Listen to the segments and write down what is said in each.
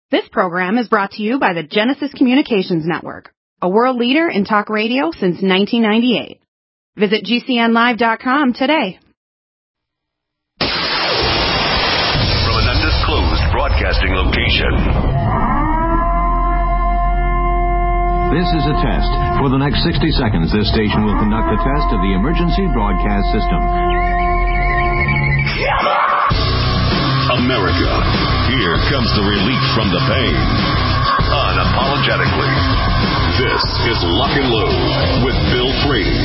This program is brought to you by the Genesis Communications Network, a world leader in talk radio since 1998. Visit GCNlive.com today. From an undisclosed broadcasting location. This is a test. For the next 60 seconds, this station will conduct a test of the emergency broadcast system. America, here comes the relief from the pain. Unapologetically. This is Lock and Load with Bill Frady.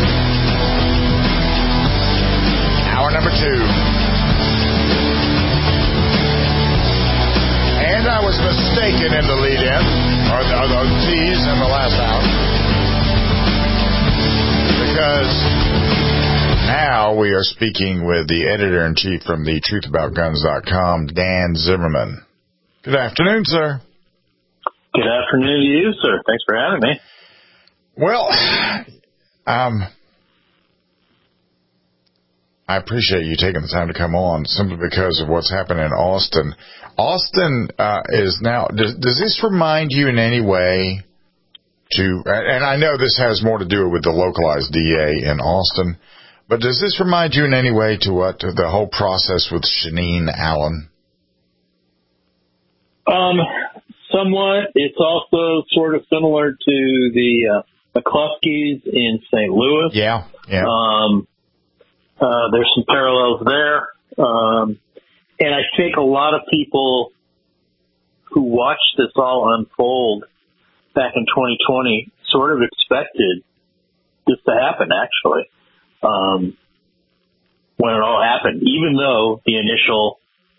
Hour number 2. And I was mistaken in the lead-in, or the tease in the last hour. Because now we are speaking with the editor-in-chief from the TruthAboutGuns.com, Dan Zimmerman. Good afternoon, sir. Good afternoon to you, sir. Thanks for having me. Well, I appreciate you taking the time to come on simply because of what's happening in Austin. Austin is now, does this remind you in any way and I know this has more to do with the localized DA in Austin, but does this remind you in any way to the whole process with Shaneen Allen? Somewhat. It's also sort of similar to the McCluskey's in St. Louis. Yeah. There's some parallels there. And I think a lot of people who watched this all unfold back in 2020 sort of expected this to happen, actually. When it all happened, even though the initial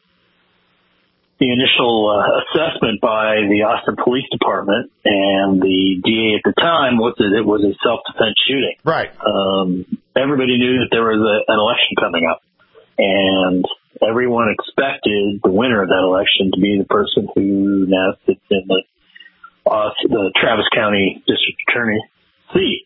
assessment by the Austin Police Department and the DA at the time was that it was a self-defense shooting. Right. Everybody knew that there was an election coming up, and everyone expected the winner of that election to be the person who now sits in the Travis County District Attorney seat.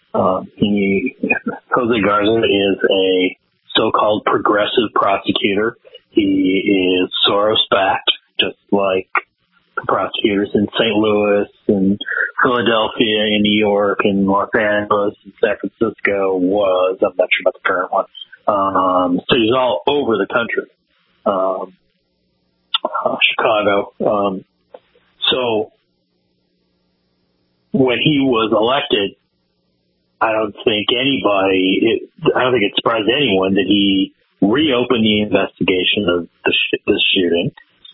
Jose Garza is a so-called progressive prosecutor. He is Soros-backed, just like the prosecutors in St. Louis and Philadelphia and New York and Los Angeles and San Francisco was. I'm not sure about the current one. So he's all over the country. Chicago. So when he was elected, I don't think it surprised anyone that he reopened the investigation of this shooting,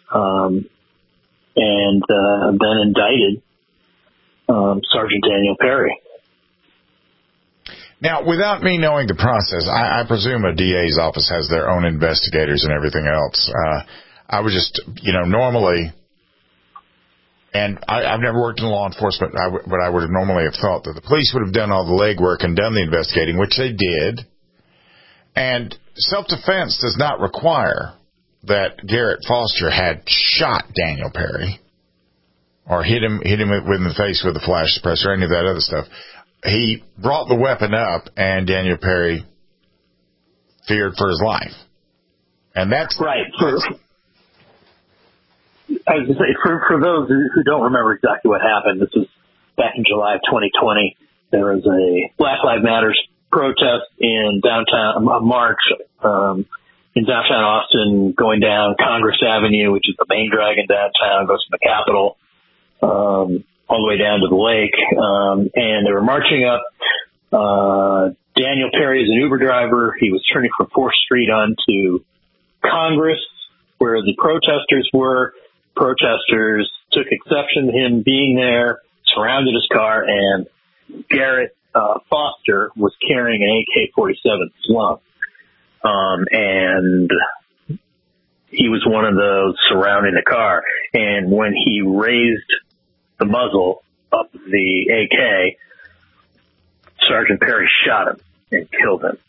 and then indicted Sergeant Daniel Perry. Now, without me knowing the process, I presume a DA's office has their own investigators and everything else. I would just, normally, and I've never worked in law enforcement, but I would have normally have thought that the police would have done all the legwork and done the investigating, which they did. And self-defense does not require that Garrett Foster had shot Daniel Perry or hit him in the face with a flash suppressor or any of that other stuff. He brought the weapon up, and Daniel Perry feared for his life. And that's right. I was going to say, for those who don't remember exactly what happened, this was back in July of 2020. There was a Black Lives Matter protest in downtown, a march in downtown Austin, going down Congress Avenue, which is the main drag in downtown, goes from the Capitol all the way down to the lake. And they were marching up. Daniel Perry is an Uber driver. He was turning from 4th Street onto Congress, where the protesters were. Protesters took exception to him being there, surrounded his car, and Garrett Foster was carrying an AK-47 slug. And he was one of those surrounding the car. And when he raised the muzzle of the AK, Sergeant Perry shot him and killed him.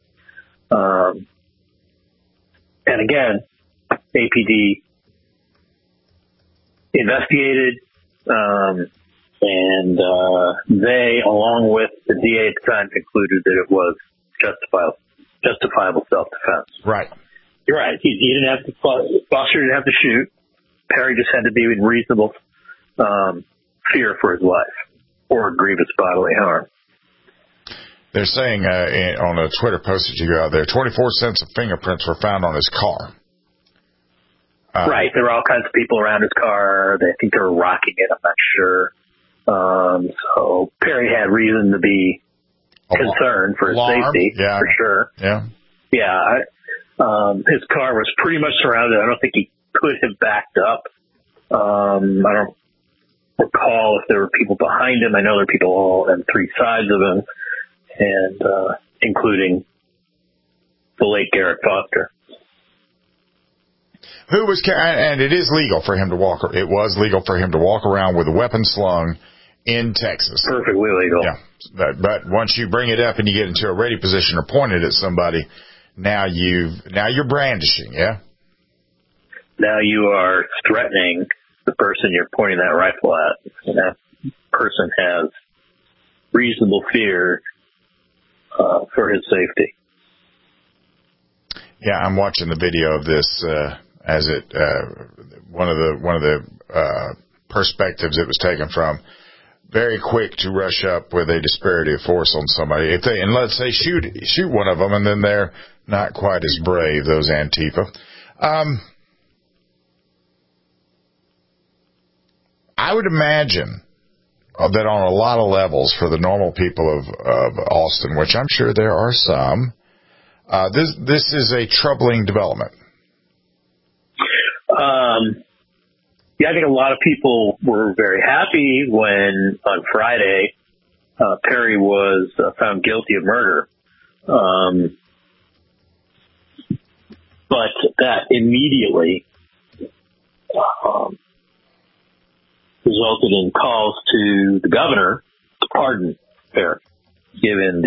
And again, APD investigated, and they, along with the DA at the time, concluded that it was justifiable self-defense. Right. You're right. He didn't have to. Foster didn't have to shoot. Perry just had to be in reasonable fear for his life or grievous bodily harm. They're saying on a Twitter post that you got there, 24 sets of fingerprints were found on his car. Right. There were all kinds of people around his car. I think they were rocking it. I'm not sure. So Perry had reason to be concerned for his safety, for sure. Yeah. Yeah. His car was pretty much surrounded. I don't think he could have backed up. I don't recall if there were people behind him. I know there were people all on three sides of him, and including the late Garrett Foster. And it is legal for him to walk. It was legal for him to walk around with a weapon slung in Texas. Perfectly legal. Yeah, but once you bring it up and you get into a ready position or point it at somebody, now you're brandishing. Yeah. Now you are threatening the person you're pointing that rifle at, and that person has reasonable fear for his safety. Yeah, I'm watching the video of this as it one of the perspectives it was taken from. Very quick to rush up with a disparity of force on somebody. And let's say shoot one of them, and then they're not quite as brave, those Antifa. I would imagine that on a lot of levels for the normal people of Austin, which I'm sure there are some, this is a troubling development. Yeah, I think a lot of people were very happy when on Friday Perry was found guilty of murder. But that immediately resulted in calls to the governor to pardon Perry, given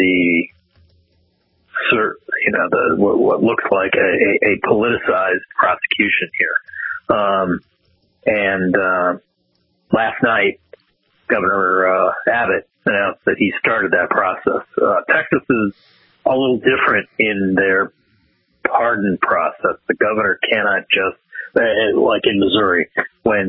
what looks like a politicized prosecution here. And last night, Governor Abbott announced that he started that process. Texas is a little different in their pardon process. The governor cannot just, like in Missouri, when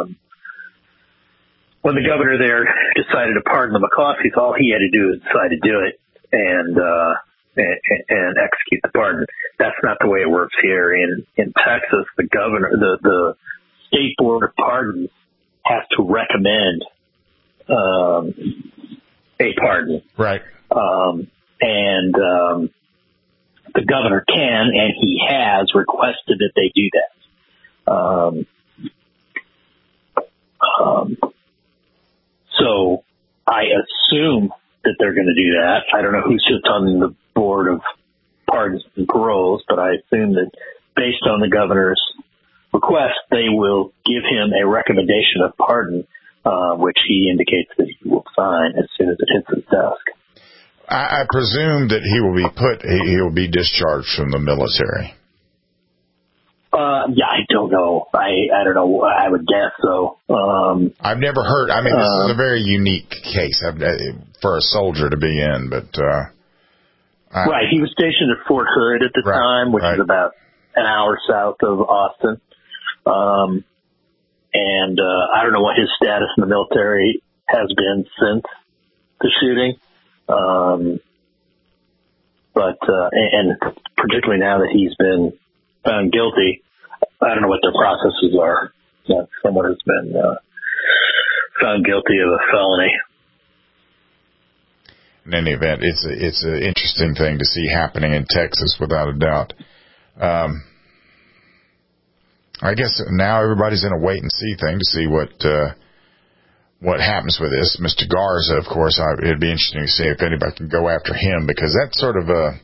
the governor there decided to pardon the McCloskeys, all he had to do was decide to do it and execute the pardon. That's not the way it works here in Texas. The governor, the State Board of Pardons has to recommend a pardon. Right. And the governor can, and he has requested that they do that. So I assume that they're going to do that. I don't know who sits on the Board of Pardons and Paroles, but I assume that based on the governor's request, they will give him a recommendation of pardon, which he indicates that he will sign as soon as it hits his desk. I presume that he will be discharged from the military. Yeah, I don't know. I don't know. I would guess so. I've never heard. I mean, this is a very unique case for a soldier to be in, but right. He was stationed at Fort Hood at the time, which is about an hour south of Austin. And I don't know what his status in the military has been since the shooting. But particularly now that he's been found guilty, I don't know what their processes are. Someone has been found guilty of a felony. In any event, it's an interesting thing to see happening in Texas, without a doubt. I guess now everybody's in a wait and see thing to see what happens with this. Mr. Garza, of course, it'd be interesting to see if anybody can go after him, because that's sort of a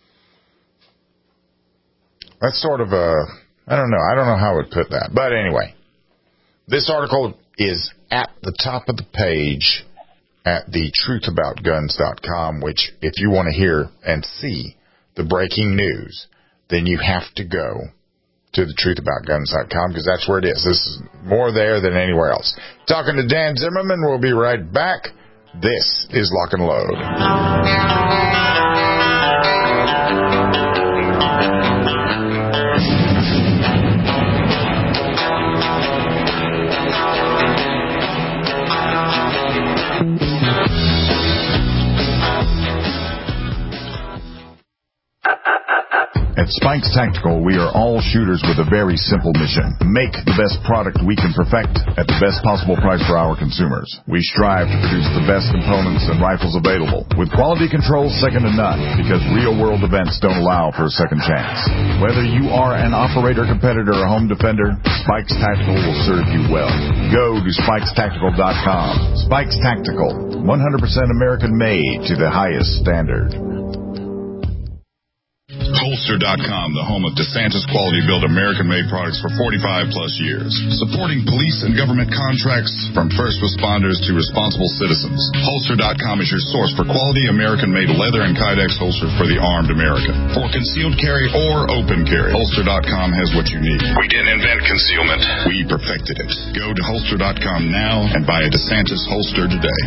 I don't know how I would put that. But anyway, this article is at the top of the page at thetruthaboutguns.com, which if you want to hear and see the breaking news, then you have to go to thetruthaboutguns.com, because that's where it is. This is more there than anywhere else. Talking to Dan Zimmerman. We'll be right back. This is Lock and Load. Spikes Tactical, we are all shooters with a very simple mission. Make the best product we can perfect at the best possible price for our consumers. We strive to produce the best components and rifles available, with quality control second to none, because real-world events don't allow for a second chance. Whether you are an operator, competitor, or home defender, Spikes Tactical will serve you well. Go to SpikesTactical.com. Spikes Tactical, 100% American-made to the highest standard. Holster.com, the home of DeSantis quality-built American-made products for 45-plus years. Supporting police and government contracts from first responders to responsible citizens. Holster.com is your source for quality American-made leather and Kydex holsters for the armed American. For concealed carry or open carry, Holster.com has what you need. We didn't invent concealment. We perfected it. Go to Holster.com now and buy a DeSantis holster today.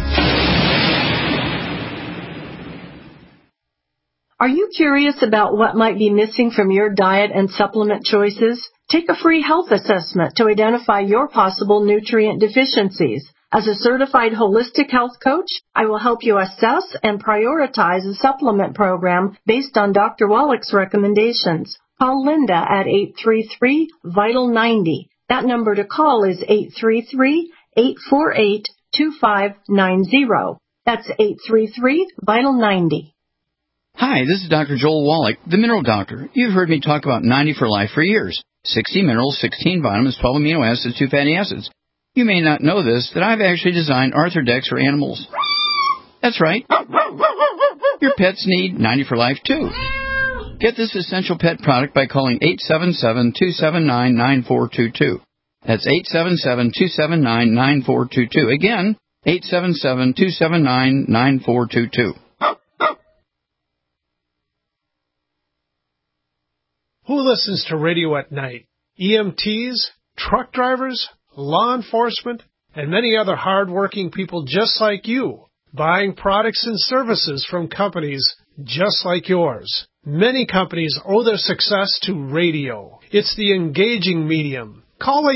Are you curious about what might be missing from your diet and supplement choices? Take a free health assessment to identify your possible nutrient deficiencies. As a certified holistic health coach, I will help you assess and prioritize a supplement program based on Dr. Wallach's recommendations. Call Linda at 833-VITAL-90. That number to call is 833-848-2590. That's 833-VITAL-90. Hi, this is Dr. Joel Wallach, the Mineral Doctor. You've heard me talk about 90 for Life for years. 60 minerals, 16 vitamins, 12 amino acids, 2 fatty acids. You may not know this, that I've actually designed Arthrodex for animals. That's right. Your pets need 90 for Life, too. Get this essential pet product by calling 877-279-9422. That's 877-279-9422. Again, 877-279-9422. Who listens to radio at night? EMTs, truck drivers, law enforcement, and many other hard-working people just like you, buying products and services from companies just like yours. Many companies owe their success to radio. It's the engaging medium. Call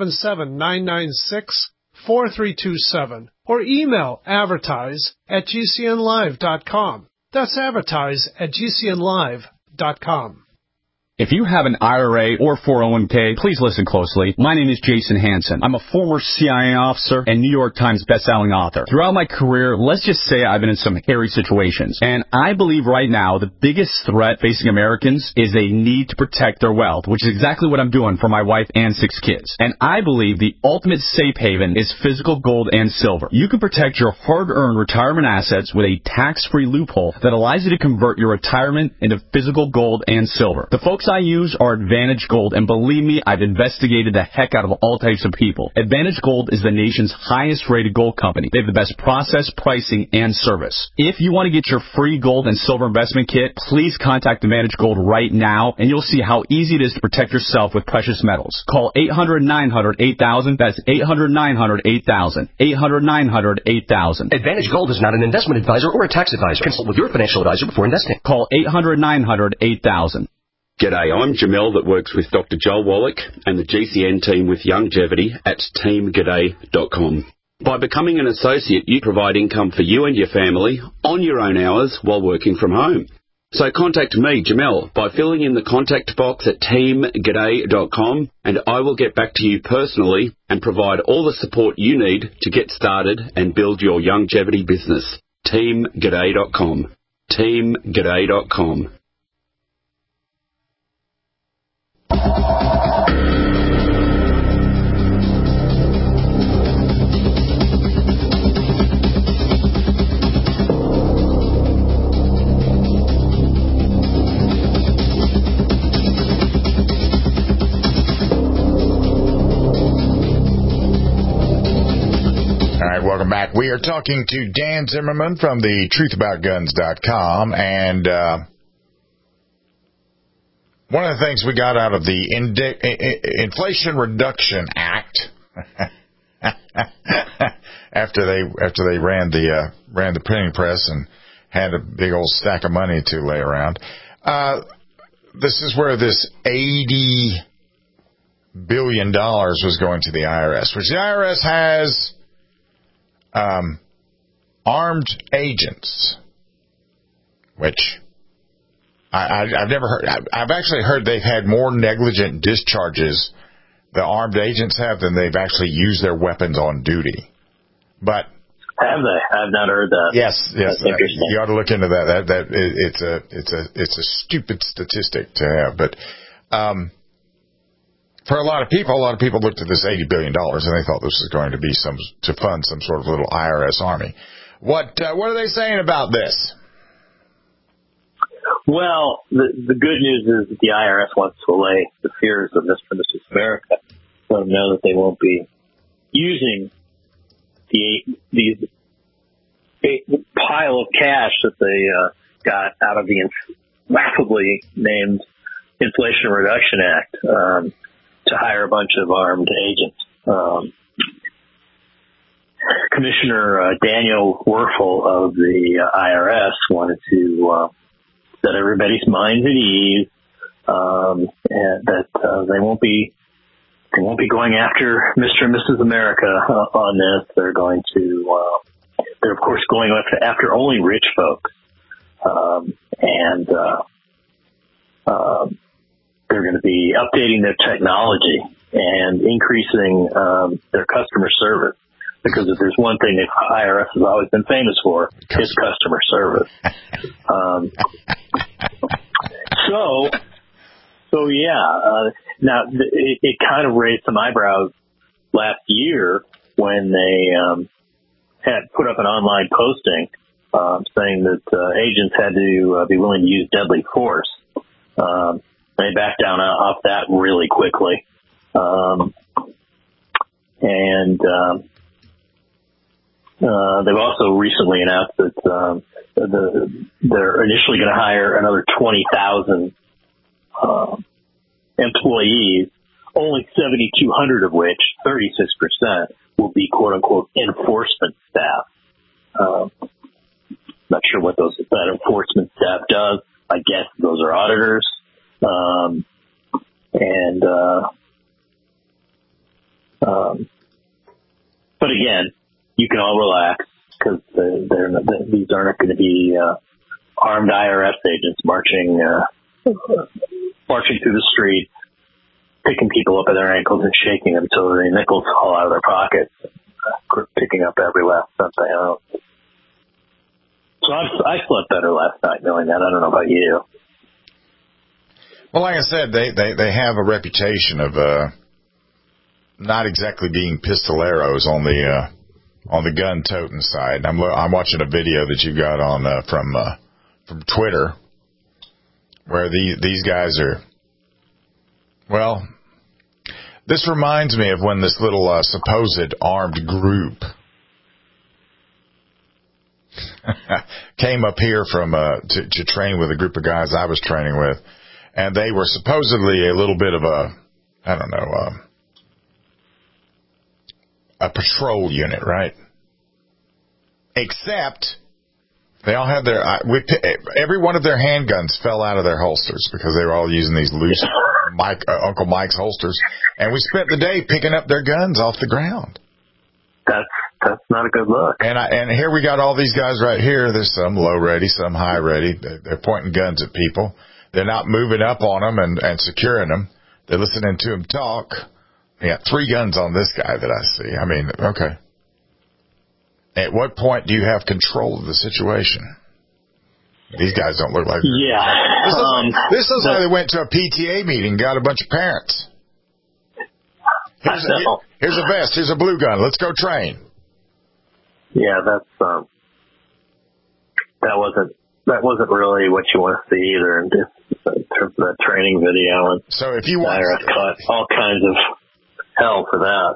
877-996-4327 or email advertise@gcnlive.com. That's advertise@gcnlive.com. If you have an IRA or 401k, please listen closely. My name is Jason Hansen. I'm a former CIA officer and New York Times bestselling author. Throughout my career, let's just say I've been in some hairy situations. And I believe right now the biggest threat facing Americans is they need to protect their wealth, which is exactly what I'm doing for my wife and 6 kids. And I believe the ultimate safe haven is physical gold and silver. You can protect your hard-earned retirement assets with a tax-free loophole that allows you to convert your retirement into physical gold and silver. The folks I use are Advantage Gold, and believe me, I've investigated the heck out of all types of people. Advantage Gold is the nation's highest-rated gold company. They have the best process, pricing, and service. If you want to get your free gold and silver investment kit, please contact Advantage Gold right now, and you'll see how easy it is to protect yourself with precious metals. Call 800-900-8000. That's 800-900-8000. 800-900-8000. Advantage Gold is not an investment advisor or a tax advisor. Consult with your financial advisor before investing. Call 800-900-8000. G'day, I'm Jamel that works with Dr. Joel Wallach and the GCN team with Longevity at teamg'day.com. By becoming an associate, you provide income for you and your family on your own hours while working from home. So contact me, Jamel, by filling in the contact box at teamg'day.com, and I will get back to you personally and provide all the support you need to get started and build your longevity business. teamg'day.com. teamg'day.com. Welcome back. We are talking to Dan Zimmerman from the truthaboutguns.com, and one of the things we got out of the Inflation Reduction Act after they ran the printing press and had a big old stack of money to lay around, this is where this $80 billion was going to the IRS, which the IRS has armed agents, which I've never heard. I've actually heard they've had more negligent discharges, the armed agents have, than they've actually used their weapons on duty. But have they? I've not heard that. Yes. That's interesting. You ought to look into that. It's a stupid statistic to have, but for a lot of people looked at this $80 billion and they thought this was going to be to fund some sort of little IRS army. What are they saying about this? Well, the good news is that the IRS wants to allay the fears of Mr. and Mrs. America. Let them know that they won't be using these pile of cash that they got out of the laughably named Inflation Reduction Act to hire a bunch of armed agents. Commissioner Daniel Werfel of the IRS wanted to set everybody's minds at ease, and that they won't be going after Mr. and Mrs. America on this. They're going to they're of course going after only rich folks, and they're going to be updating their technology and increasing their customer service. Because if there's one thing the IRS has always been famous for, it's customer service. So yeah. Now it kind of raised some eyebrows last year when they had put up an online posting saying that agents had to be willing to use deadly force. They backed down off that really quickly, and they've also recently announced that they're initially going to hire another 20,000 employees, only 7,200 of which, 36%, will be quote-unquote enforcement staff. Not sure what that enforcement staff does. I guess those are auditors. But again, you can all relax because these aren't going to be armed IRS agents marching through the street, picking people up by their ankles and shaking them until the nickels fall out of their pockets, picking up every last cent they own. So I slept better last night knowing that. I don't know about you. Well, like I said, they have a reputation of not exactly being pistoleros on the gun-toting side. I'm watching a video that you got on from Twitter where these guys are. Well, this reminds me of when this little supposed armed group came up here from to train with a group of guys I was training with, and they were supposedly a little bit of a patrol unit, right? Except they all had every one of their handguns fell out of their holsters because they were all using these loose Uncle Mike's holsters, and we spent the day picking up their guns off the ground. That's not a good look. And here we got all these guys right here. There's some low ready, some high ready. They're pointing guns at people. They're not moving up on them and securing them. They're listening to them talk. They got 3 guns on this guy that I see. I mean, okay. At what point do you have control of the situation? These guys don't look like... Yeah. This looks like they went to a PTA meeting, got a bunch of parents. Here's a vest. Here's a blue gun. Let's go train. Yeah, that wasn't really what you want to see either in terms of that training video. And so if you want, IRS caught all kinds of hell for that.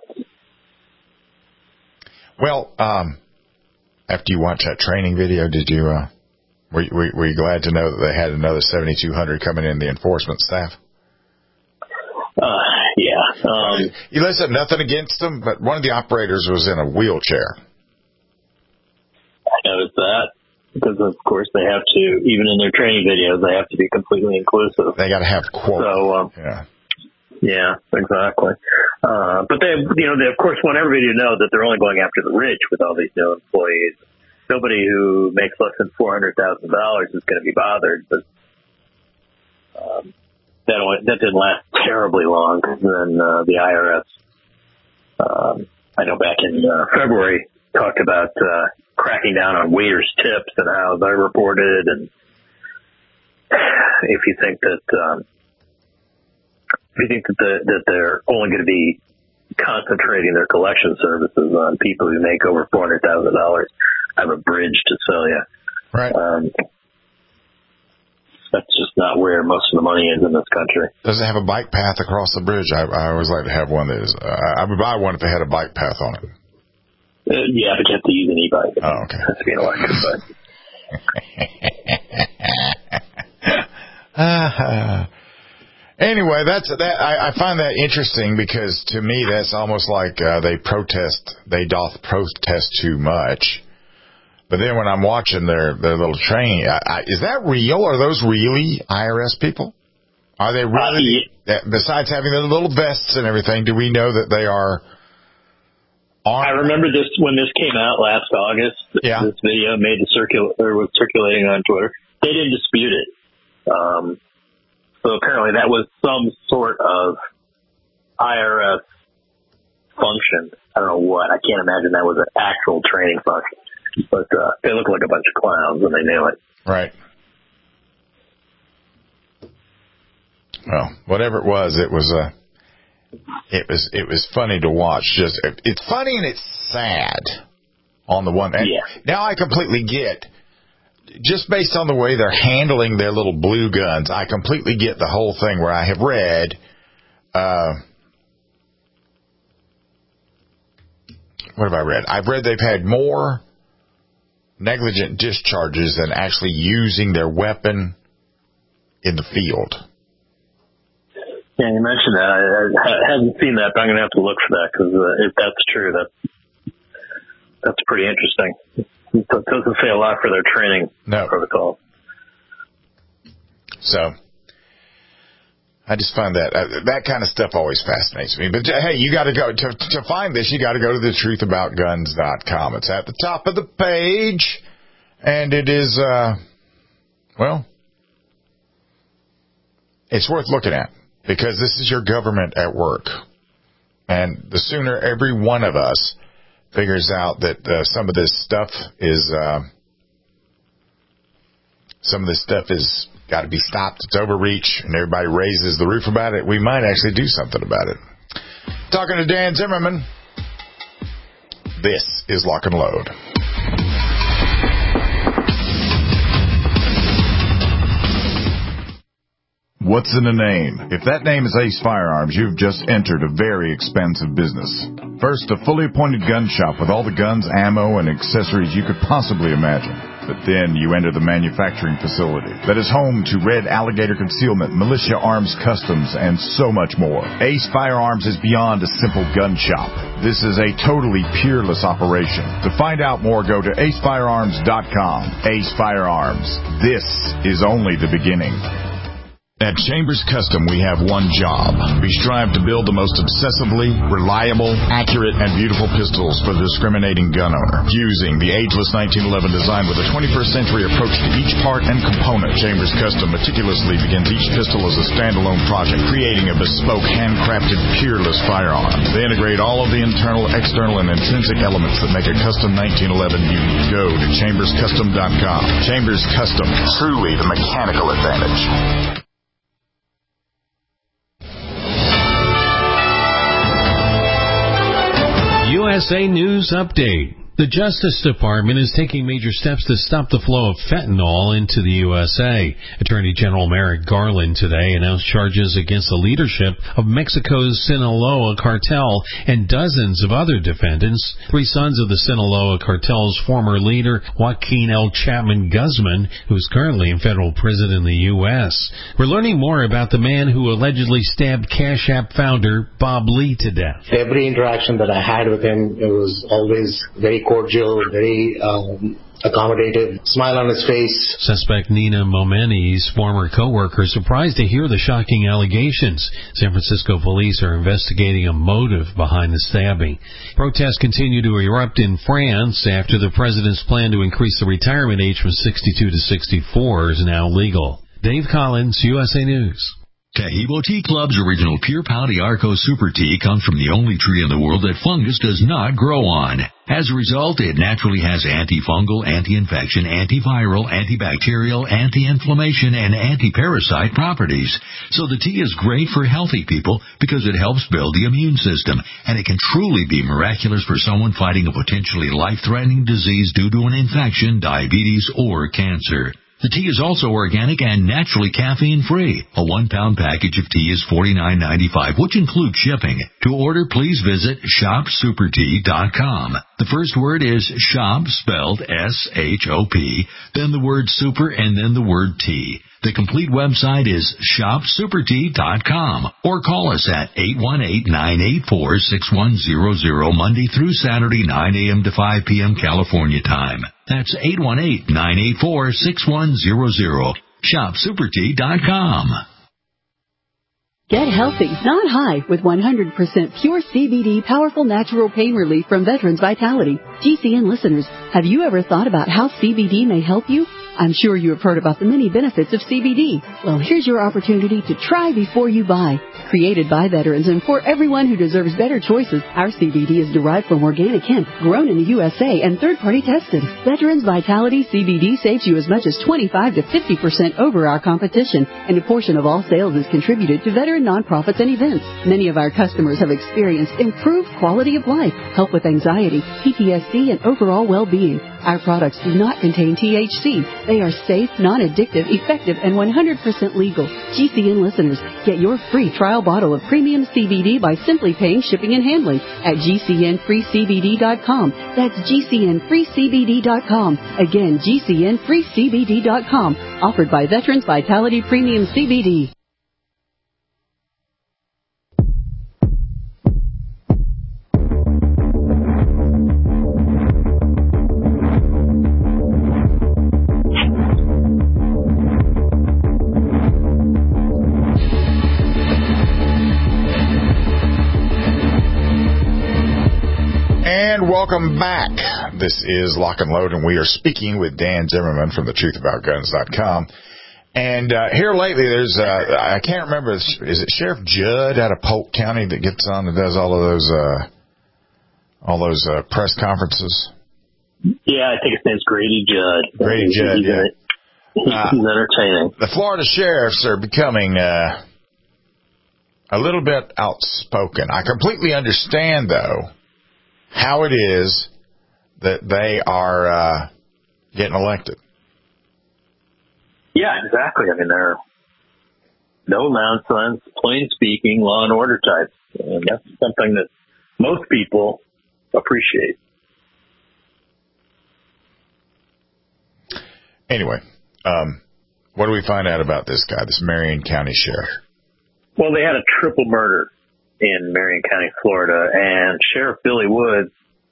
Well, after you watched that training video, did you were you glad to know that they had another 7,200 coming in the enforcement staff? Yeah. You listen, nothing against them, but one of the operators was in a wheelchair. I noticed that because, of course, they have to, even in their training videos, they have to be completely inclusive. They got to have quote. So, yeah, exactly. But they of course want everybody to know that they're only going after the rich with all these new employees. Nobody who makes less than $400,000 is going to be bothered, but That didn't last terribly long. Then the IRS, I know back in February, talked about cracking down on waiters' tips and how they're reported. And if you think that that they're only going to be concentrating their collection services on people who make over $400,000, I have a bridge to sell you. Right. That's just not where most of the money is in this country. Does it have a bike path across the bridge? I always like to have one that is. I would buy one if it had a bike path on it. Yeah, but you have to use an e-bike. Oh, okay. It has to be an electric bike. Anyway, I find that interesting because to me that's almost like they doth protest too much. But then when I'm watching their little training, is that real? Are those really IRS people? Are they really? Besides having their little vests and everything, do we know that they are armed? I remember this when this came out last August. Yeah. This video was circulating on Twitter. They didn't dispute it. So apparently that was some sort of IRS function. I don't know what. I can't imagine that was an actual training function. But they look like a bunch of clowns and they nail it. Right. Well, whatever it was funny to watch. It's funny and it's sad on the one hand. Yeah. Now I completely get, just based on the way they're handling their little blue guns, I completely get the whole thing where I have read, what have I read? I've read they've had more negligent discharges than actually using their weapon in the field. Yeah, you mentioned that. I hadn't seen that, but I'm going to have to look for that because if that's true, that's pretty interesting. It doesn't say a lot for their training protocol. So I just find that kind of stuff always fascinates me. But hey, you got to go to find this. You got to go to thetruthaboutguns.com. It's at the top of the page, and it is it's worth looking at because this is your government at work, and the sooner every one of us figures out that some of this stuff is got to be stopped. It's overreach, and everybody raises the roof about it. We might actually do something about it. Talking to Dan Zimmerman. This is Lock and Load. What's in a name? If that name is Ace Firearms, you've just entered a very expansive business. First, a fully appointed gun shop with all the guns, ammo, and accessories you could possibly imagine. But then you enter the manufacturing facility that is home to Red Alligator Concealment, Militia Arms Customs, and so much more. Ace Firearms is beyond a simple gun shop. This is a totally peerless operation. To find out more, go to acefirearms.com. Ace Firearms. This is only the beginning. At Chambers Custom, we have one job. We strive to build the most obsessively, reliable, accurate, and beautiful pistols for the discriminating gun owner. Using the ageless 1911 design with a 21st century approach to each part and component, Chambers Custom meticulously begins each pistol as a standalone project, creating a bespoke, handcrafted, peerless firearm. They integrate all of the internal, external, and intrinsic elements that make a custom 1911 unique. Go to chamberscustom.com. Chambers Custom, truly the mechanical advantage. USA News Update. The Justice Department is taking major steps to stop the flow of fentanyl into the USA. Attorney General Merrick Garland today announced charges against the leadership of Mexico's Sinaloa cartel and dozens of other defendants. 3 sons of the Sinaloa cartel's former leader, Joaquin L. Chapman Guzman, who is currently in federal prison in the U.S. We're learning more about the man who allegedly stabbed Cash App founder Bob Lee to death. Every interaction that I had with him, it was always very cordial, very accommodative, smile on his face. Suspect Nina Momeni's former co-worker surprised to hear the shocking allegations. San Francisco police are investigating a motive behind the stabbing. Protests continue to erupt in France after the president's plan to increase the retirement age from 62 to 64 is now legal. Dave Collins, USA News. Tahibo Tea Club's original Pure Pau d'Arco Super Tea comes from the only tree in the world that fungus does not grow on. As a result, it naturally has antifungal, anti-infection, antiviral, antibacterial, anti-inflammation, and anti-parasite properties. So the tea is great for healthy people because it helps build the immune system, and it can truly be miraculous for someone fighting a potentially life-threatening disease due to an infection, diabetes, or cancer. The tea is also organic and naturally caffeine-free. A 1-pound package of tea is $49.95, which includes shipping. To order, please visit shopsupertea.com. The first word is shop, spelled S-H-O-P, then the word super, and then the word tea. The complete website is shopsupertea.com, or call us at 818-984-6100 Monday through Saturday, 9 a.m. to 5 p.m. California time. That's 818-984-6100. Shopsupertea.com. Get healthy, not high, with 100% pure CBD powerful natural pain relief from Veterans Vitality. GCN listeners, have you ever thought about how CBD may help you? I'm sure you have heard about the many benefits of CBD. Well, here's your opportunity to try before you buy. Created by veterans and for everyone who deserves better choices, our CBD is derived from organic hemp, grown in the USA, and third-party tested. Veterans Vitality CBD saves you as much as 25 to 50% over our competition, and a portion of all sales is contributed to veteran nonprofits and events. Many of our customers have experienced improved quality of life, help with anxiety, PTSD, and overall well-being. Our products do not contain THC. They are safe, non-addictive, effective, and 100% legal. GCN listeners, get your free trial bottle of premium CBD by simply paying shipping and handling at GCNFreeCBD.com. That's GCNFreeCBD.com. Again, GCNFreeCBD.com. Offered by Veterans Vitality Premium CBD. Welcome back. This is Lock and Load, and we are speaking with Dan Zimmerman from thetruthaboutguns.com. And here lately, there's I can't remember, is it Sheriff Judd out of Polk County that gets on and does all those press conferences? Yeah, I think his name's Grady Judd. Grady Judd, yeah. He's entertaining. The Florida sheriffs are becoming a little bit outspoken. I completely understand, though, how it is that they are getting elected. Yeah, exactly. I mean, they're no nonsense, plain speaking, law and order types. And that's something that most people appreciate. Anyway, what do we find out about this guy, this Marion County sheriff? Well, they had a triple murder in Marion County, Florida, and Sheriff Billy Woods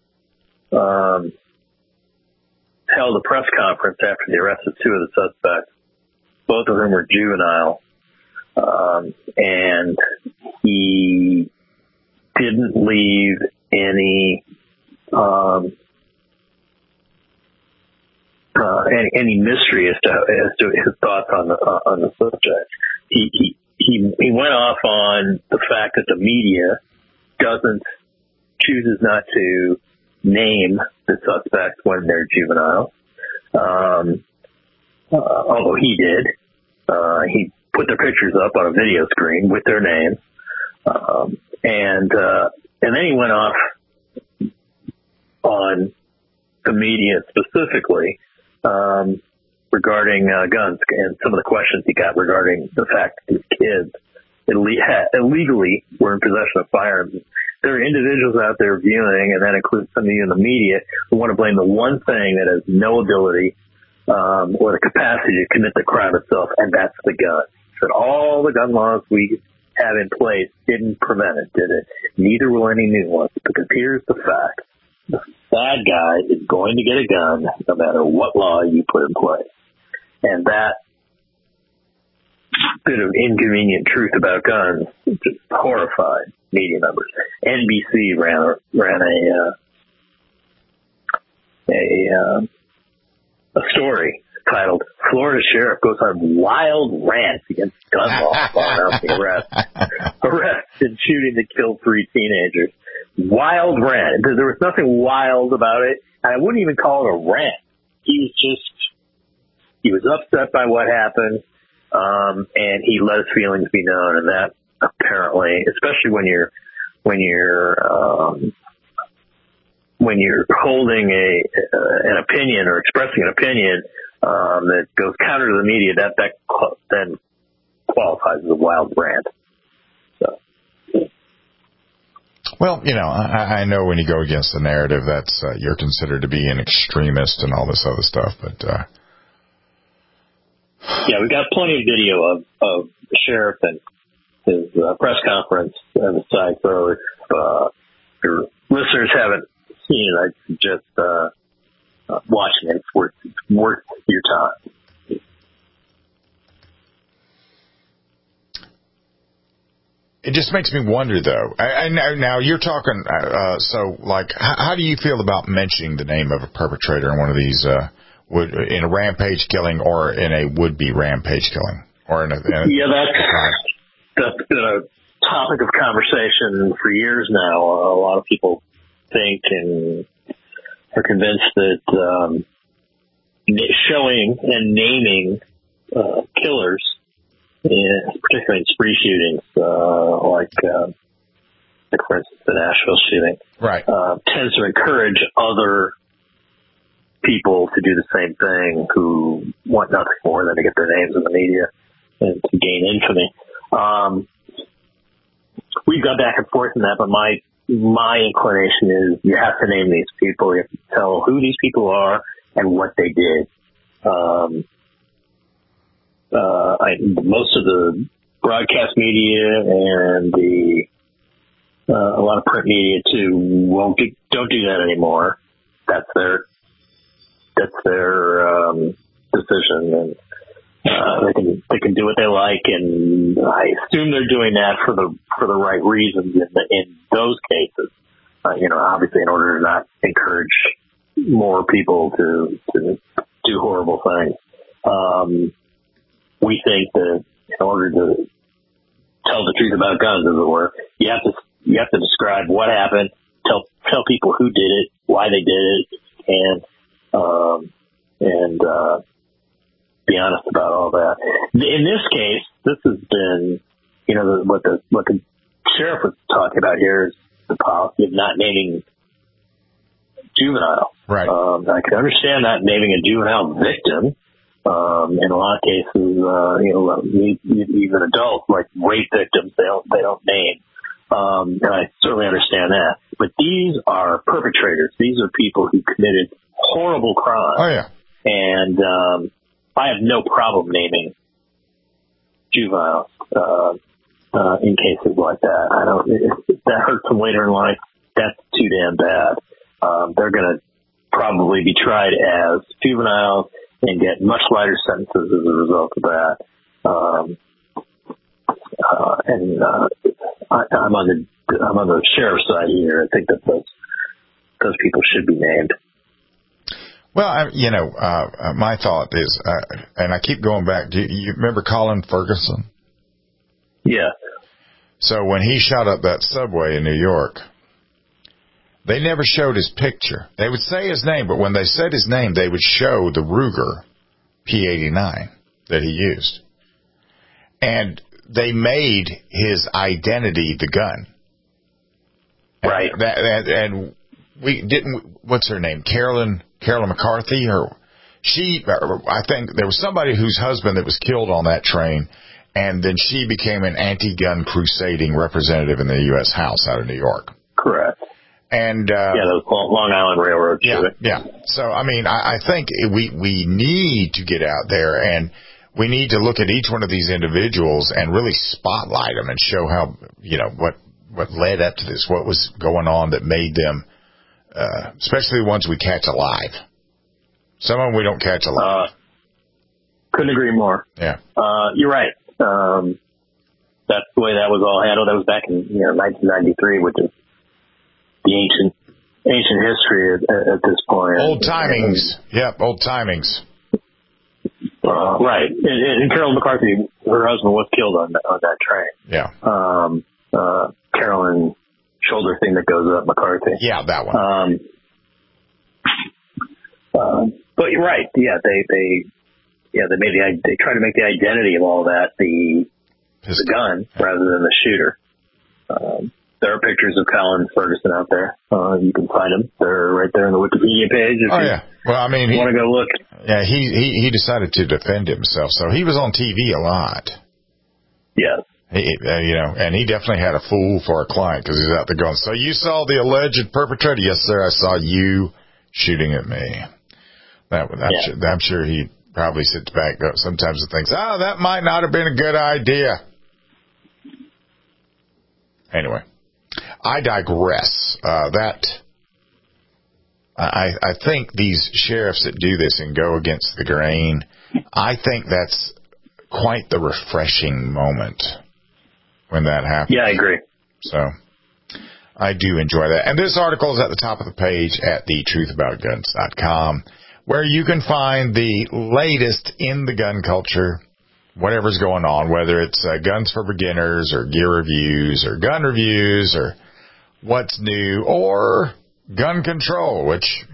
held a press conference after they arrested two of the suspects. Both of them were juvenile, and he didn't leave any mystery as to his thoughts on the subject. He went off on the fact that the media chooses not to name the suspects when they're juvenile, although he did. He put their pictures up on a video screen with their name, and then he went off on the media specifically regarding guns and some of the questions he got regarding the fact that these kids illegally were in possession of firearms. There are individuals out there viewing, and that includes some of you in the media, who want to blame the one thing that has no ability or the capacity to commit the crime itself, and that's the gun. So all the gun laws we have in place didn't prevent it, did it? Neither will any new ones, because here's the fact. The bad guy is going to get a gun no matter what law you put in place. And that bit of inconvenient truth about guns just horrified media members. NBC ran a story titled "Florida Sheriff Goes on Wild Rant Against Gun Law While Announcing Arrest and Shooting to Kill 3 Teenagers." Wild rant. There was nothing wild about it. I wouldn't even call it a rant. He was upset by what happened, and he let his feelings be known. And that apparently, especially when you're holding an opinion or expressing an opinion that goes counter to the media, that then qualifies as a wild rant. So. Well, I know when you go against the narrative, that's you're considered to be an extremist and all this other stuff. But yeah, we got plenty of video of the sheriff and his press conference and the site. So if your listeners haven't seen it, I'd suggest watching it. It's worth your time. It just makes me wonder, though. Now you're talking. So, like, how do you feel about mentioning the name of a perpetrator in one of these, in a rampage killing or in a would-be rampage killing, or that's been a topic of conversation for years now. A lot of people think and are convinced that showing and naming killers, particularly in spree shootings, like for instance the Nashville shooting, right, tends to encourage other people to do the same thing who want nothing more than to get their names in the media and to gain infamy. We've got back and forth in that, but my inclination is you have to name these people. You have to tell who these people are and what they did. Most of the broadcast media and a lot of print media too don't do that anymore. That's their decision, and they can do what they like, and I assume they're doing that for the right reasons in those cases. Obviously in order to not encourage more people to do horrible things. We think that in order to tell the truth about guns, as it were, you have to describe what happened, tell people who did it, why they did it, and be honest about all that. In this case, this has been, what the sheriff was talking about here is the policy of not naming juvenile. Right. I can understand not naming a juvenile victim. In a lot of cases, even adults, like rape victims, they don't name. And I certainly understand that. But these are perpetrators. These are people who committed horrible crimes. Oh, yeah. And I have no problem naming juveniles in cases like that. If that hurts them later in life, that's too damn bad. They're going to probably be tried as juveniles and get much lighter sentences as a result of that. I'm on the sheriff's side here. I think that those people should be named. Well, my thought is, and I keep going back. Do you remember Colin Ferguson? Yeah. So when he shot up that subway in New York, they never showed his picture. They would say his name, but when they said his name, they would show the Ruger P89 that he used. And they made his identity the gun. Right. And we didn't, what's her name? Carolyn McCarthy? I think there was somebody whose husband that was killed on that train, and then she became an anti-gun crusading representative in the U.S. House out of New York. Correct. And the Long Island Railroad. Yeah. So I think we need to get out there, and we need to look at each one of these individuals and really spotlight them and show how what led up to this, what was going on that made them, especially the ones we catch alive. Some of them we don't catch alive. Couldn't agree more. Yeah. You're right. That's the way that was all handled. That was back in 1993, which is the ancient history at this point. Old timings. Yep, old timings. Right. And Carolyn McCarthy, her husband was killed on that train. Yeah. Carolyn shoulder thing that goes up McCarthy. Yeah, that one. But you're right. Yeah, they try to make the identity of all that the gun rather than the shooter. There are pictures of Colin Ferguson out there. You can find them. They're right there on the Wikipedia page. If yeah. Well, I mean, want to go look. Yeah, he decided to defend himself, so he was on TV a lot. Yeah. And he definitely had a fool for a client because he's out there going, so you saw the alleged perpetrator? Yes, sir, I saw you shooting at me. I'm sure he probably sits back sometimes and thinks, that might not have been a good idea. Anyway, I digress. I think these sheriffs that do this and go against the grain, I think that's quite the refreshing moment when that happens. Yeah, I agree. So I do enjoy that. And this article is at the top of the page at thetruthaboutguns.com, where you can find the latest in the gun culture, whatever's going on, whether it's guns for beginners or gear reviews or gun reviews or what's new or gun control, which,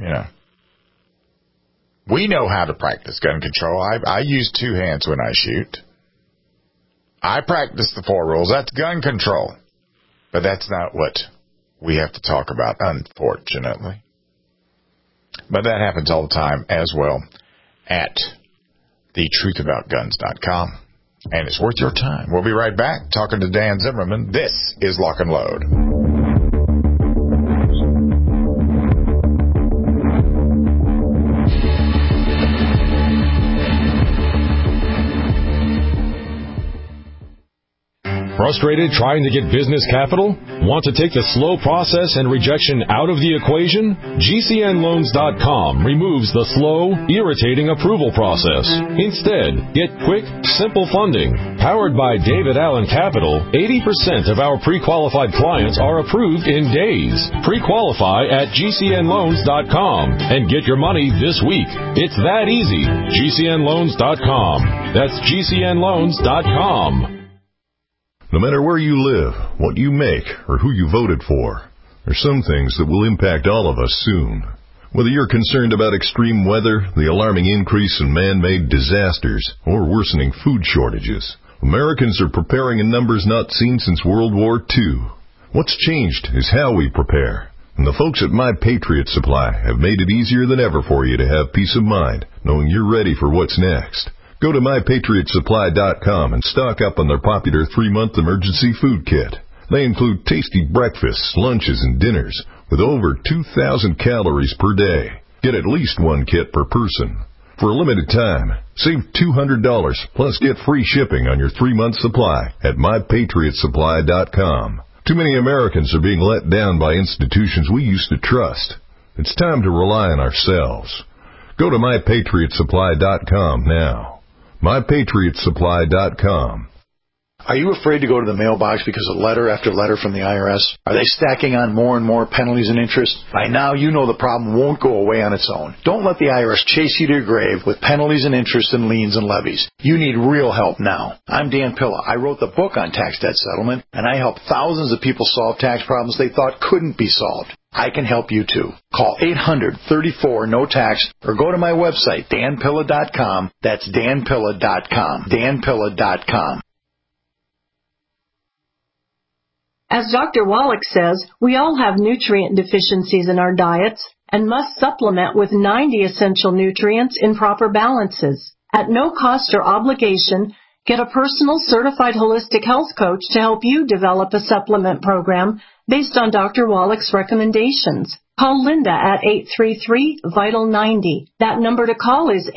we know how to practice gun control. I use two hands when I shoot. I practice the 4 rules. That's gun control. But that's not what we have to talk about, unfortunately. But that happens all the time as well at thetruthaboutguns.com. And it's worth your time. We'll be right back talking to Dan Zimmerman. This is Lock and Load. Frustrated trying to get business capital? Want to take the slow process and rejection out of the equation? GCNloans.com removes the slow, irritating approval process. Instead, get quick, simple funding. Powered by David Allen Capital, 80% of our pre-qualified clients are approved in days. Pre-qualify at GCNloans.com and get your money this week. It's that easy. GCNloans.com. That's GCNloans.com. No matter where you live, what you make, or who you voted for, there's some things that will impact all of us soon. Whether you're concerned about extreme weather, the alarming increase in man-made disasters, or worsening food shortages, Americans are preparing in numbers not seen since World War II. What's changed is how we prepare. And the folks at My Patriot Supply have made it easier than ever for you to have peace of mind, knowing you're ready for what's next. Go to MyPatriotSupply.com and stock up on their popular 3-month emergency food kit. They include tasty breakfasts, lunches, and dinners with over 2,000 calories per day. Get at least 1 kit per person. For a limited time, save $200 plus get free shipping on your 3-month supply at MyPatriotSupply.com. Too many Americans are being let down by institutions we used to trust. It's time to rely on ourselves. Go to MyPatriotSupply.com now. MyPatriotSupply.com. Are you afraid to go to the mailbox because of letter after letter from the IRS? Are they stacking on more and more penalties and interest? By now, you know the problem won't go away on its own. Don't let the IRS chase you to your grave with penalties and interest and liens and levies. You need real help now. I'm Dan Pilla. I wrote the book on tax debt settlement, and I help thousands of people solve tax problems they thought couldn't be solved. I can help you too. Call 800-34-NO-TAX or go to my website, danpilla.com. That's danpilla.com. danpilla.com. As Dr. Wallach says, we all have nutrient deficiencies in our diets and must supplement with 90 essential nutrients in proper balances. At no cost or obligation, get a personal certified holistic health coach to help you develop a supplement program based on Dr. Wallach's recommendations. Call Linda at 833-VITAL-90. That number to call is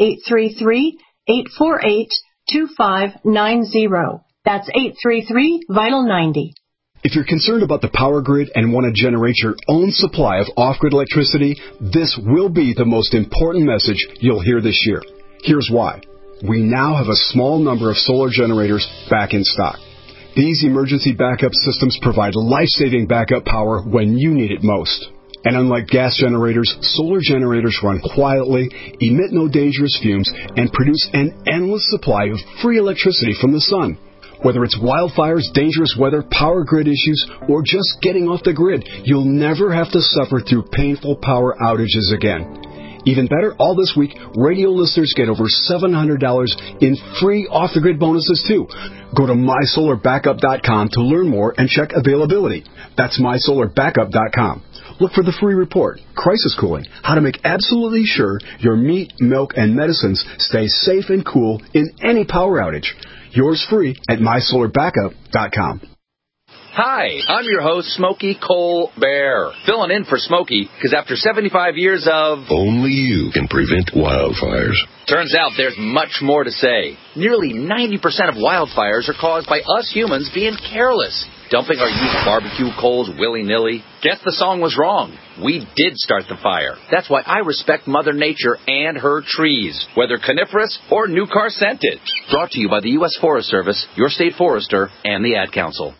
833-848-2590. That's 833-VITAL-90. If you're concerned about the power grid and want to generate your own supply of off-grid electricity, this will be the most important message you'll hear this year. Here's why. We now have a small number of solar generators back in stock. These emergency backup systems provide life-saving backup power when you need it most. And unlike gas generators, solar generators run quietly, emit no dangerous fumes, and produce an endless supply of free electricity from the sun. Whether it's wildfires, dangerous weather, power grid issues, or just getting off the grid, you'll never have to suffer through painful power outages again. Even better, all this week, radio listeners get over $700 in free off-the-grid bonuses, too. Go to MySolarBackup.com to learn more and check availability. That's MySolarBackup.com. Look for the free report, Crisis Cooling, how to make absolutely sure your meat, milk, and medicines stay safe and cool in any power outage. Yours free at MySolarBackup.com. Hi, I'm your host, Smokey Colbert, filling in for Smokey, because after 75 years of... Only you can prevent wildfires. Turns out there's much more to say. Nearly 90% of wildfires are caused by us humans being careless, dumping our used barbecue coals willy-nilly. Guess the song was wrong. We did start the fire. That's why I respect Mother Nature and her trees, whether coniferous or new car scented. Brought to you by the U.S. Forest Service, your state forester, and the Ad Council.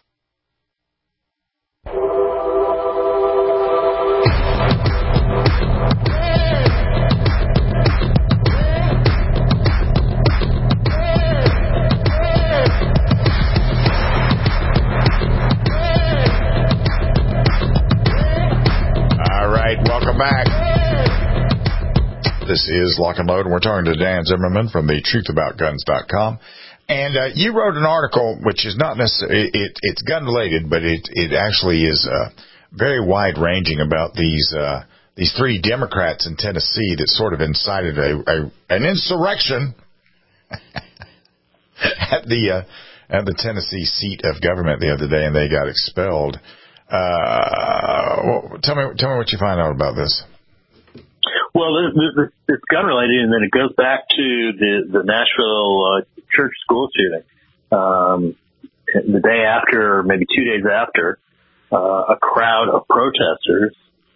Welcome back. This is Lock and Load, and we're talking to Dan Zimmerman from the truthaboutguns.com. And you wrote an article, which is not necessarily, it's gun related, but it actually is very wide ranging about these three Democrats in Tennessee that sort of incited an insurrection at the Tennessee seat of government the other day, and they got expelled. Tell me what you find out about this. Well, it's gun related, and then it goes back to the Nashville church school shooting. The day after, maybe 2 days after, a crowd of protesters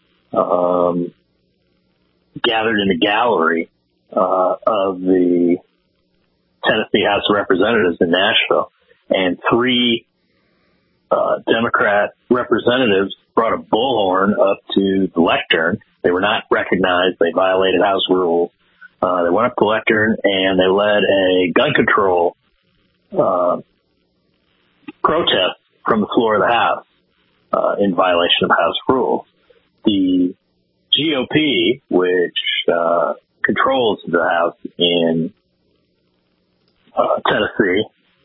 gathered in the gallery of the Tennessee House of Representatives in Nashville, and three Democrat representatives brought a bullhorn up to the lectern. They were not recognized. They violated House rules. They went up to the lectern and they led a gun control protest from the floor of the House in violation of House rules. The GOP, which controls the House in Tennessee,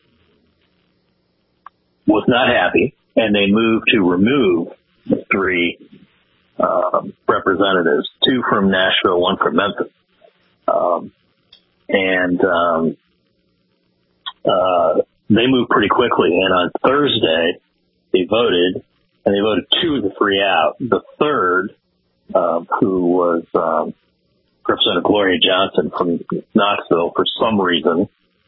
was not happy, and they moved to remove three representatives, two from Nashville, one from Memphis. They moved pretty quickly, and on Thursday they voted, and they voted two of the three out. The third, who was Representative Gloria Johnson from Knoxville, for some reason,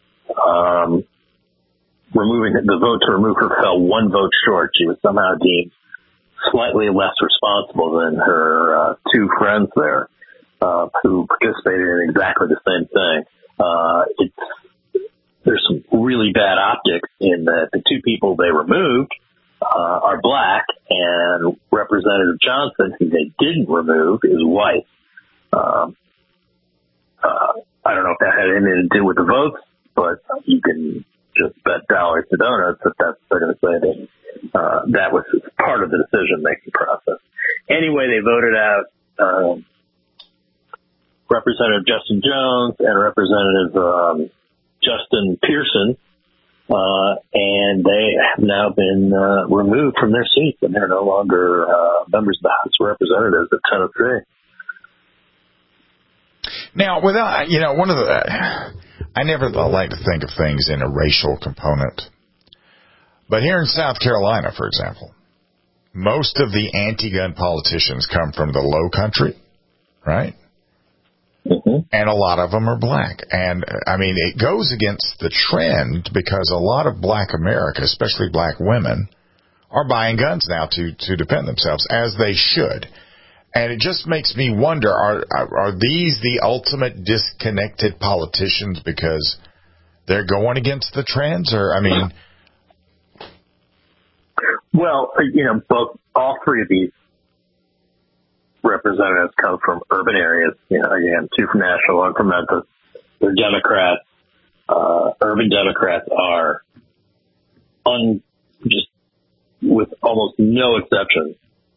removing the vote to remove her fell one vote short. She was somehow deemed slightly less responsible than her two friends there, who participated in exactly the same thing. There's some really bad optics in that the two people they removed are black, and Representative Johnson, who they didn't remove, is white. I don't know if that had anything to do with the votes, but you can just bet dollars to donuts that they're going to say that that was part of the decision-making process. Anyway, they voted out Representative Justin Jones and Representative Justin Pearson, and they have now been removed from their seats, and they're no longer members of the House of Representatives of Tennessee. Now, without, one of the, I never like to think of things in a racial component, but here in South Carolina, for example, most of the anti-gun politicians come from the low country, right? Mm-hmm. And a lot of them are black. And, I mean, it goes against the trend because a lot of black America, especially black women, are buying guns now to defend themselves, as they should. And it just makes me wonder, are these the ultimate disconnected politicians because they're going against the trends? Or, I mean... Well, all three of these representatives come from urban areas. Again, 2 from Nashville, 1 from Memphis. They're Democrats. Urban Democrats are just with almost no exception,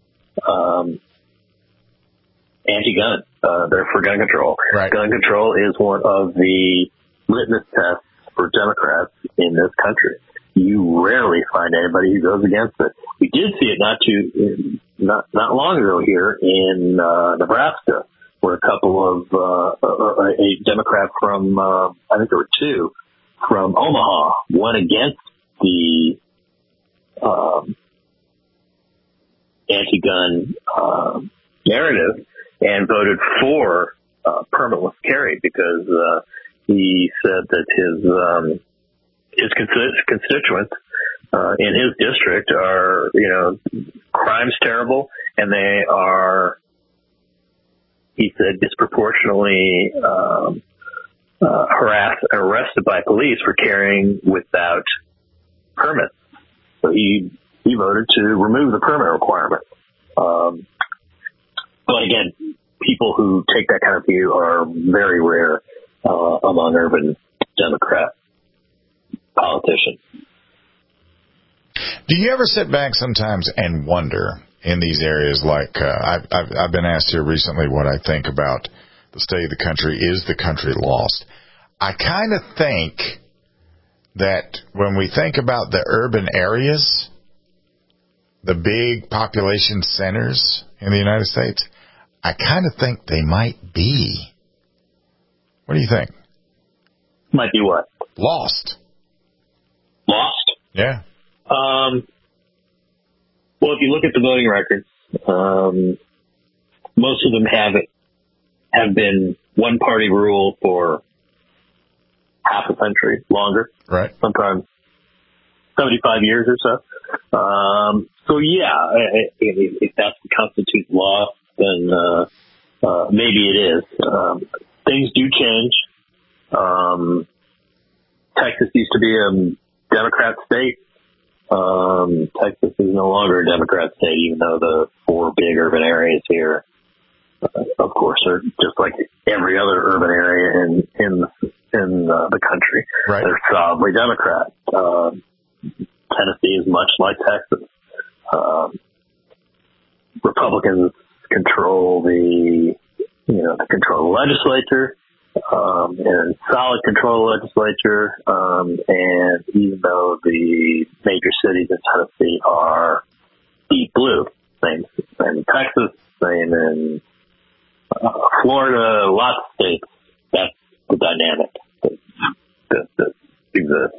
anti-gun. They're for gun control. Right. Gun control is one of the litmus tests for Democrats in this country. You rarely find anybody who goes against it. We did see it not long ago here in Nebraska, where a couple of a Democrat from I think there were 2 from Omaha went against the anti-gun narrative and voted for permitless carry because he said that his constituents in his district are, crime's terrible, and they are, he said, disproportionately harassed and arrested by police for carrying without permits. So he voted to remove the permit requirement. But again, people who take that kind of view are very rare among urban Democrat politicians. Do you ever sit back sometimes and wonder in these areas like I've been asked here recently what I think about the state of the country? Is the country lost? I kind of think that when we think about the urban areas, the big population centers in the United States, I kind of think they might be. What do you think? Might be what? Lost. Lost? Yeah. Well, if you look at the voting records, most of them have been one-party rule for half a century, longer. Right. Sometimes 75 years or so. So yeah, if that constitutes loss, then maybe it is. Things do change. Texas used to be a Democrat state. Texas is no longer a Democrat state, even though the 4 big urban areas here, of course, are just like every other urban area in the country. Right. They're solidly Democrat. Tennessee is much like Texas. Republicans control the legislature, and solid control of the legislature, and even though the major cities in Tennessee are deep blue, same in Texas, same in Florida, lots of states, that's the dynamic that exists.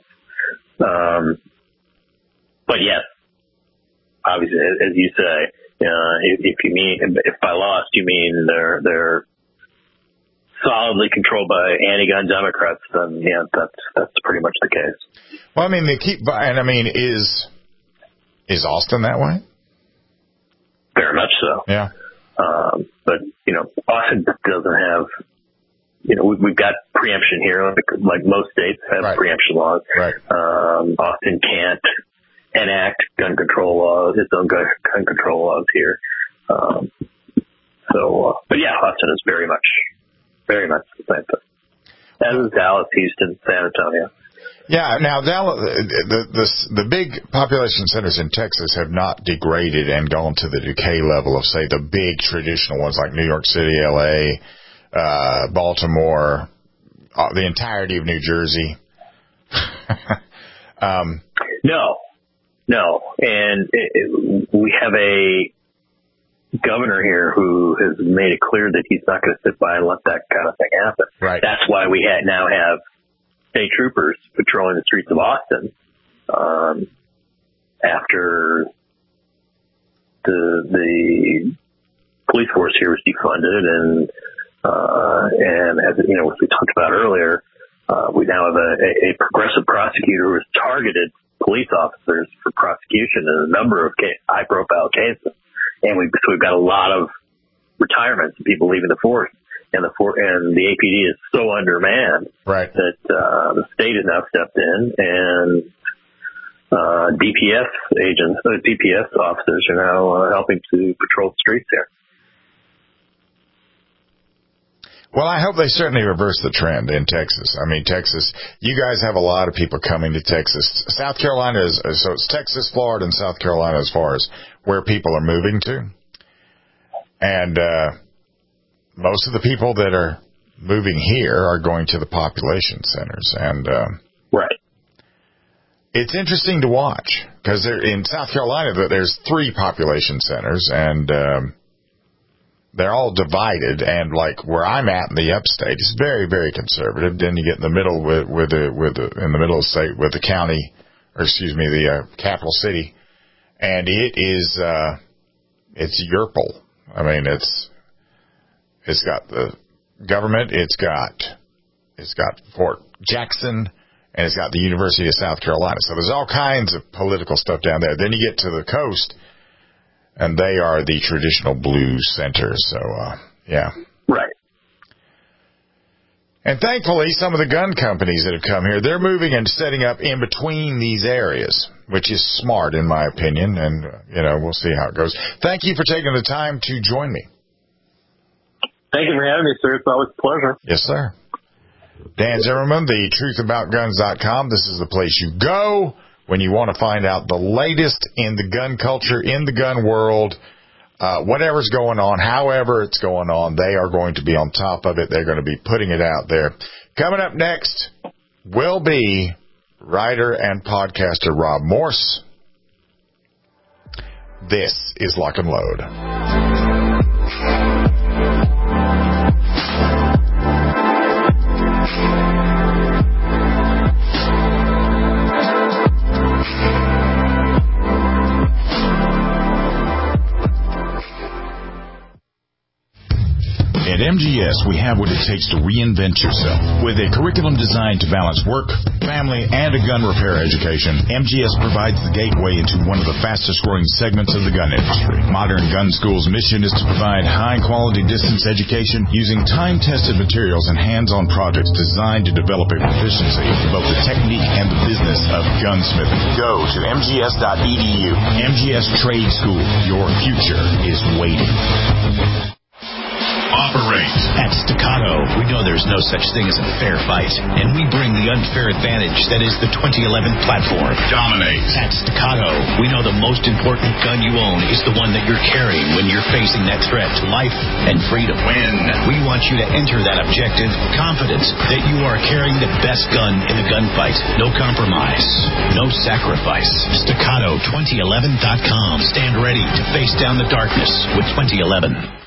But yes, obviously, as you say, if by lost you mean they're solidly controlled by anti-gun Democrats, then yeah, that's pretty much the case. Well, I mean, they keep buying. I mean, is Austin that way? Very much so. Yeah. But Austin doesn't have. We've got preemption here, like most states have preemption laws. Right. Austin can't enact gun control laws, its own gun control laws here. But yeah, Austin is very much the same thing. As is Dallas, Houston, San Antonio. Yeah. Now, Dallas, the big population centers in Texas have not degraded and gone to the decay level of, say, the big traditional ones like New York City, L.A., Baltimore, the entirety of New Jersey. No. And we have a governor here who has made it clear that he's not going to sit by and let that kind of thing happen. Right. That's why we now have state troopers patrolling the streets of Austin after the police force here was defunded, and as as we talked about earlier, we now have a progressive prosecutor who has targeted police officers for prosecution in a number of high-profile cases, and we've got a lot of retirements and people leaving the force, and the APD is so undermanned that the state has now stepped in, and DPS officers are now helping to patrol the streets here. Well, I hope they certainly reverse the trend in Texas. I mean, Texas, you guys have a lot of people coming to Texas. South Carolina so it's Texas, Florida, and South Carolina as far as where people are moving to. And most of the people that are moving here are going to the population centers. And right. It's interesting to watch because in South Carolina there's 3 population centers, and they're all divided. And like where I'm at in the upstate, it's very, very conservative. Then you get in the middle in the middle of the state with the county, or excuse me, the capital city, and it is it's Yerpal. I mean, it's got the government, it's got Fort Jackson, and it's got the University of South Carolina. So there's all kinds of political stuff down there. Then you get to the coast, and they are the traditional blue centers. So, yeah. Right. And thankfully, some of the gun companies that have come here, they're moving and setting up in between these areas, which is smart in my opinion. And, we'll see how it goes. Thank you for taking the time to join me. Thank you for having me, sir. It's always a pleasure. Yes, sir. Dan Zimmerman, the truthaboutguns.com. This is the place you go when you want to find out the latest in the gun culture, in the gun world, whatever's going on, however it's going on, they are going to be on top of it. They're going to be putting it out there. Coming up next will be writer and podcaster Rob Morse. This is Lock and Load. At MGS, we have what it takes to reinvent yourself. With a curriculum designed to balance work, family, and a gun repair education, MGS provides the gateway into one of the fastest-growing segments of the gun industry. Modern Gun School's mission is to provide high-quality distance education using time-tested materials and hands-on projects designed to develop a proficiency in both the technique and the business of gunsmithing. Go to mgs.edu. MGS Trade School. Your future is waiting. Operate. At Staccato, we know there's no such thing as a fair fight, and we bring the unfair advantage that is the 2011 platform. Dominate. At Staccato, we know the most important gun you own is the one that you're carrying when you're facing that threat to life and freedom. Win. We want you to enter that objective confident that you are carrying the best gun in the gunfight. No compromise. No sacrifice. Staccato2011.com. Stand ready to face down the darkness with 2011.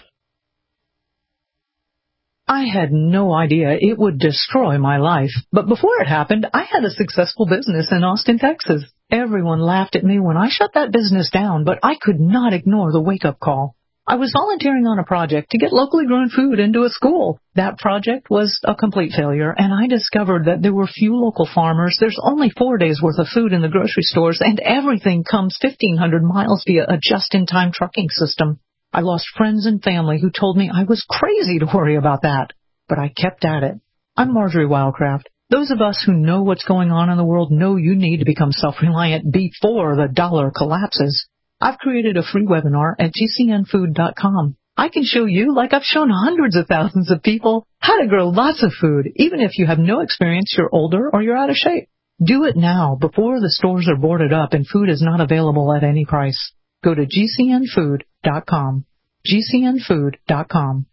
I had no idea it would destroy my life. But before it happened, I had a successful business in Austin, Texas. Everyone laughed at me when I shut that business down, but I could not ignore the wake-up call. I was volunteering on a project to get locally grown food into a school. That project was a complete failure, and I discovered that there were few local farmers. There's only 4 days' worth of food in the grocery stores, and everything comes 1,500 miles via a just-in-time trucking system. I lost friends and family who told me I was crazy to worry about that. But I kept at it. I'm Marjorie Wildcraft. Those of us who know what's going on in the world know you need to become self-reliant before the dollar collapses. I've created a free webinar at gcnfood.com. I can show you, like I've shown hundreds of thousands of people, how to grow lots of food, even if you have no experience, you're older, or you're out of shape. Do it now before the stores are boarded up and food is not available at any price. Go to gcnfood.com. gcnfood.com.